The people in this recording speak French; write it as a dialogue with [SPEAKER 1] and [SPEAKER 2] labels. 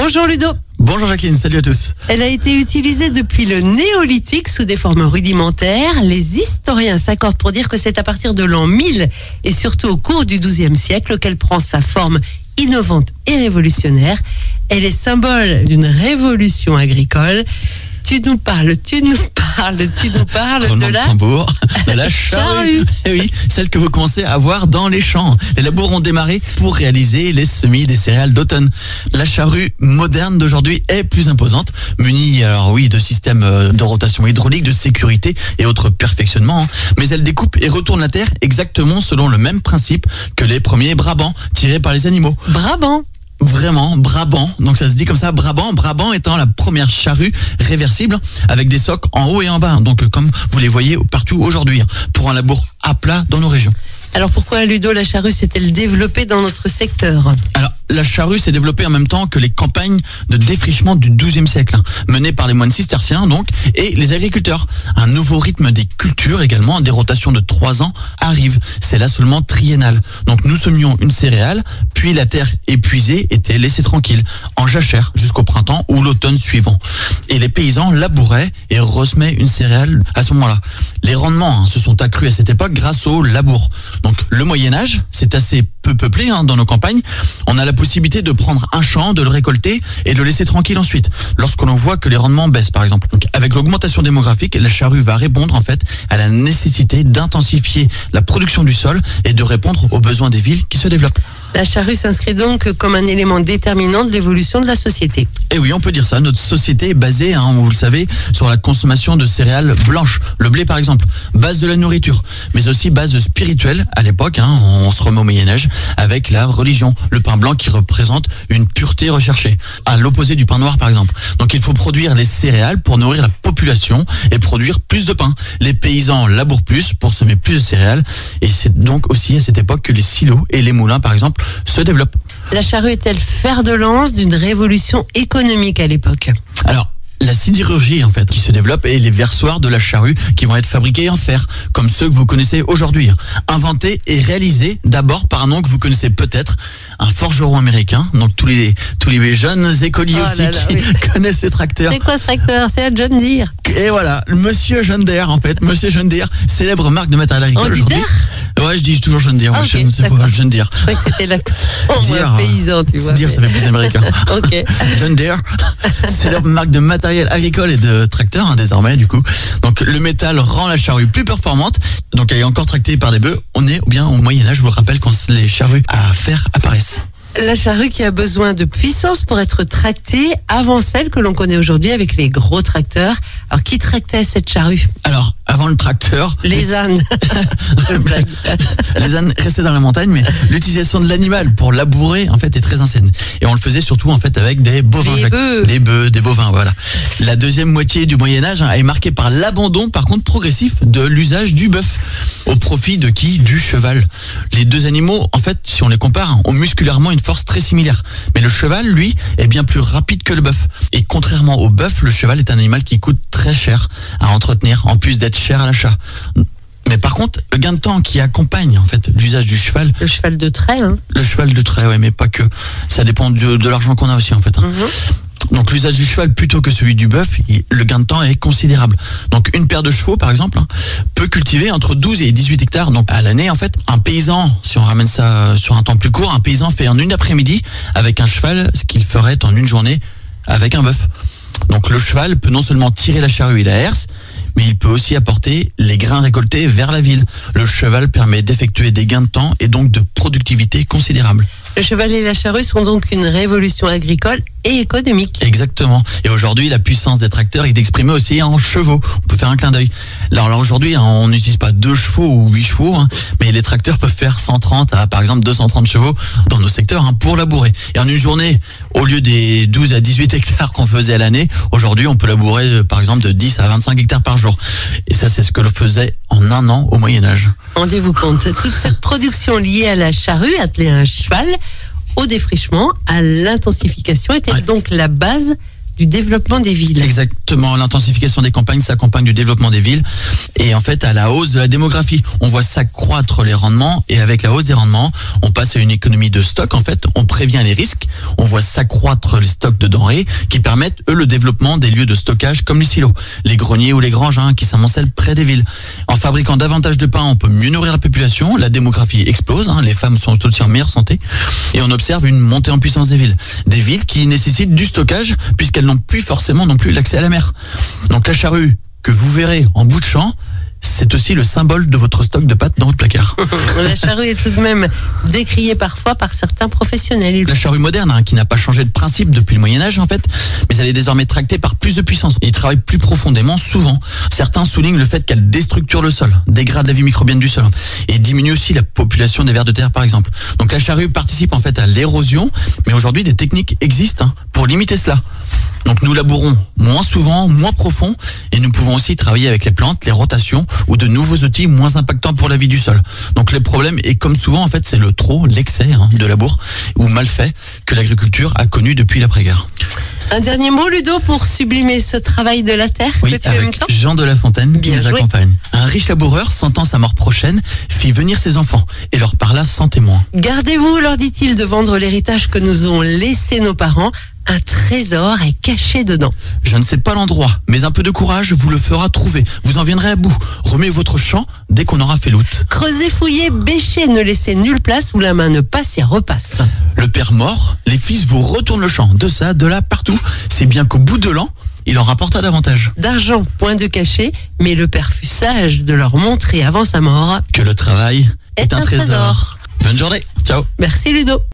[SPEAKER 1] Bonjour Ludo.
[SPEAKER 2] Bonjour Jacqueline, salut à tous.
[SPEAKER 1] Elle a été utilisée depuis le néolithique sous des formes rudimentaires. Les historiens s'accordent pour dire que c'est à partir de l'an 1000 et surtout au cours du XIIe siècle qu'elle prend sa forme innovante et révolutionnaire. Elle est symbole d'une révolution agricole. Tu nous parles
[SPEAKER 2] Roulement
[SPEAKER 1] de la
[SPEAKER 2] tambour, de la charrue. Eh oui, celle que vous commencez à voir dans les champs. Les labours ont démarré pour réaliser les semis des céréales d'automne. La charrue moderne d'aujourd'hui est plus imposante, munie de systèmes de rotation hydraulique, de sécurité et autres perfectionnements. Mais elle découpe et retourne la terre exactement selon le même principe que les premiers Brabants tirés par les animaux.
[SPEAKER 1] Brabant.
[SPEAKER 2] Vraiment, Brabant, donc ça se dit comme ça, Brabant étant la première charrue réversible avec des socs en haut et en bas, donc comme vous les voyez partout aujourd'hui, pour un labour à plat dans nos régions.
[SPEAKER 1] Alors pourquoi Ludo, la charrue s'est-elle développée dans notre secteur ?
[SPEAKER 2] Alors, la charrue s'est développée en même temps que les campagnes de défrichement du XIIe siècle, menées par les moines cisterciens donc, et les agriculteurs. Un nouveau rythme des cultures également, des rotations de 3 ans arrivent. C'est là seulement triennal. Donc nous semions une céréale, puis la terre épuisée était laissée tranquille, en jachère jusqu'au printemps ou l'automne suivant. Et les paysans labouraient et ressemaient une céréale à ce moment-là. Les rendements se sont accrus à cette époque grâce au labour. Donc le Moyen-Âge, c'est assez peu peuplé dans nos campagnes. On a la possibilité de prendre un champ, de le récolter et de le laisser tranquille ensuite, lorsque l'on voit que les rendements baissent par exemple. Donc, avec l'augmentation démographique, la charrue va répondre en fait à la nécessité d'intensifier la production du sol et de répondre aux besoins des villes qui se développent.
[SPEAKER 1] La charrue s'inscrit donc comme un élément déterminant de l'évolution de la société.
[SPEAKER 2] Et oui, on peut dire ça. Notre société est basée, vous le savez, sur la consommation de céréales blanches. Le blé, par exemple, base de la nourriture, mais aussi base spirituelle à l'époque. On se remet au Moyen-Âge avec la religion. Le pain blanc qui représente une pureté recherchée, à l'opposé du pain noir, par exemple. Donc il faut produire les céréales pour nourrir la population et produire plus de pain. Les paysans labourent plus pour semer plus de céréales. Et c'est donc aussi à cette époque que les silos et les moulins, par exemple, se développent.
[SPEAKER 1] La charrue est-elle fer de lance d'une révolution économique à l'époque ?
[SPEAKER 2] Alors, la sidérurgie en fait qui se développe et les versoirs de la charrue qui vont être fabriqués en fer, comme ceux que vous connaissez aujourd'hui. Inventés et réalisés d'abord par un nom que vous connaissez peut-être, un forgeron américain. Donc tous les jeunes écoliers connaissent ces tracteurs.
[SPEAKER 1] C'est quoi ce tracteur ? C'est un John Deere.
[SPEAKER 2] Et voilà, Monsieur John Deere en fait. Monsieur John Deere, célèbre marque de matériel agricole aujourd'hui. Ouais, je dis toujours John Deere.
[SPEAKER 1] Okay,
[SPEAKER 2] je ne sais pas, John Deere.
[SPEAKER 1] Je crois que c'était l'accent paysan, tu vois.
[SPEAKER 2] Deere, ça fait plus américain.
[SPEAKER 1] Ok.
[SPEAKER 2] John Deere, célèbre marque de matériel agricole et de tracteurs désormais du coup. Donc le métal rend la charrue plus performante. Donc elle est encore tractée par des bœufs. On est bien au Moyen-Âge, je vous le rappelle, quand les charrues à fer apparaissent.
[SPEAKER 1] La charrue qui a besoin de puissance pour être tractée avant celle que l'on connaît aujourd'hui avec les gros tracteurs. Alors qui tractait cette charrue ?
[SPEAKER 2] Alors avant le tracteur,
[SPEAKER 1] les ânes.
[SPEAKER 2] Les ânes restaient dans la montagne, mais l'utilisation de l'animal pour labourer en fait est très ancienne. Et on le faisait surtout en fait avec des bovins. Des bœufs, des bovins, voilà. La deuxième moitié du Moyen-Âge est marquée par l'abandon, par contre progressif, de l'usage du bœuf. Au profit de qui ? Du cheval. Les deux animaux, en fait, si on les compare, ont musculairement une force très similaire. Mais le cheval, lui, est bien plus rapide que le bœuf. Et contrairement au bœuf, le cheval est un animal qui coûte très cher à entretenir, en plus d'être cher à l'achat. Mais par contre, le gain de temps qui accompagne en fait l'usage du cheval.
[SPEAKER 1] Le cheval de trait,
[SPEAKER 2] Le cheval de trait, ouais, mais pas que. Ça dépend de l'argent qu'on a aussi en fait. Donc l'usage du cheval plutôt que celui du bœuf, le gain de temps est considérable. Donc une paire de chevaux par exemple peut cultiver entre 12 et 18 hectares donc à l'année en fait. Un paysan, si on ramène ça sur un temps plus court, un paysan fait en une après-midi avec un cheval ce qu'il ferait en une journée avec un bœuf. Donc le cheval peut non seulement tirer la charrue et la herse, mais il peut aussi apporter les grains récoltés vers la ville. Le cheval permet d'effectuer des gains de temps et donc de productivité considérables.
[SPEAKER 1] Le cheval et la charrue sont donc une révolution agricole et économique.
[SPEAKER 2] Exactement. Et aujourd'hui, la puissance des tracteurs est exprimée aussi en chevaux. On peut faire un clin d'œil. Alors aujourd'hui, on n'utilise pas 2 chevaux ou 8 chevaux, mais les tracteurs peuvent faire 130 à par exemple 230 chevaux dans nos secteurs pour labourer. Et en une journée, au lieu des 12 à 18 hectares qu'on faisait à l'année, aujourd'hui, on peut labourer par exemple de 10 à 25 hectares par jour. Et ça, c'est ce que l'on faisait en un an au Moyen-Âge.
[SPEAKER 1] Rendez-vous compte, toute cette production liée à la charrue, attelée à un cheval, au défrichement, à l'intensification, était donc la base du développement des villes.
[SPEAKER 2] Exactement, l'intensification des campagnes s'accompagne du développement des villes et en fait à la hausse de la démographie. On voit s'accroître les rendements et avec la hausse des rendements, on passe à une économie de stock en fait, on prévient les risques, on voit s'accroître les stocks de denrées qui permettent le développement des lieux de stockage comme les silos, les greniers ou les granges qui s'amoncellent près des villes. En fabriquant davantage de pain, on peut mieux nourrir la population, la démographie explose, les femmes sont aussi en meilleure santé et on observe une montée en puissance des villes qui nécessitent du stockage puisqu'elles n'ont plus forcément non plus l'accès à la mer. Donc la charrue que vous verrez en bout de champ, c'est aussi le symbole de votre stock de pâtes dans votre placard.
[SPEAKER 1] La charrue est tout de même décriée parfois par certains professionnels.
[SPEAKER 2] La charrue moderne, qui n'a pas changé de principe depuis le Moyen-Âge en fait, mais elle est désormais tractée par plus de puissance. Il travaille plus profondément, souvent. Certains soulignent le fait qu'elle déstructure le sol, dégrade la vie microbienne du sol et diminue aussi la population des vers de terre par exemple. Donc la charrue participe en fait à l'érosion, mais aujourd'hui des techniques existent pour limiter cela. Donc nous labourons moins souvent, moins profond et nous pouvons aussi travailler avec les plantes, les rotations ou de nouveaux outils moins impactants pour la vie du sol. Donc le problème est comme souvent en fait c'est le trop, l'excès de labour ou mal fait que l'agriculture a connu depuis l'après-guerre.
[SPEAKER 1] Un dernier mot Ludo pour sublimer ce travail de la terre que tu aimes tant.
[SPEAKER 2] Jean de La Fontaine qui nous accompagne. Un riche laboureur sentant sa mort prochaine fit venir ses enfants et leur parla sans témoin.
[SPEAKER 1] Gardez-vous, leur dit-il, de vendre l'héritage que nous ont laissé nos parents. Un trésor est caché dedans.
[SPEAKER 2] Je ne sais pas l'endroit, mais un peu de courage vous le fera trouver. Vous en viendrez à bout. Remuez votre champ dès qu'on aura fait l'out.
[SPEAKER 1] Creusez, fouillez, bêchez, ne laissez nulle place où la main ne passe et repasse.
[SPEAKER 2] Le père mort, les fils vous retournent le champ. De ça, de là, partout. C'est bien qu'au bout de l'an, il en rapporta davantage.
[SPEAKER 1] D'argent, point de cachet, mais le père fut sage de leur montrer avant sa mort
[SPEAKER 2] que le travail est un trésor. Bonne journée, ciao.
[SPEAKER 1] Merci Ludo.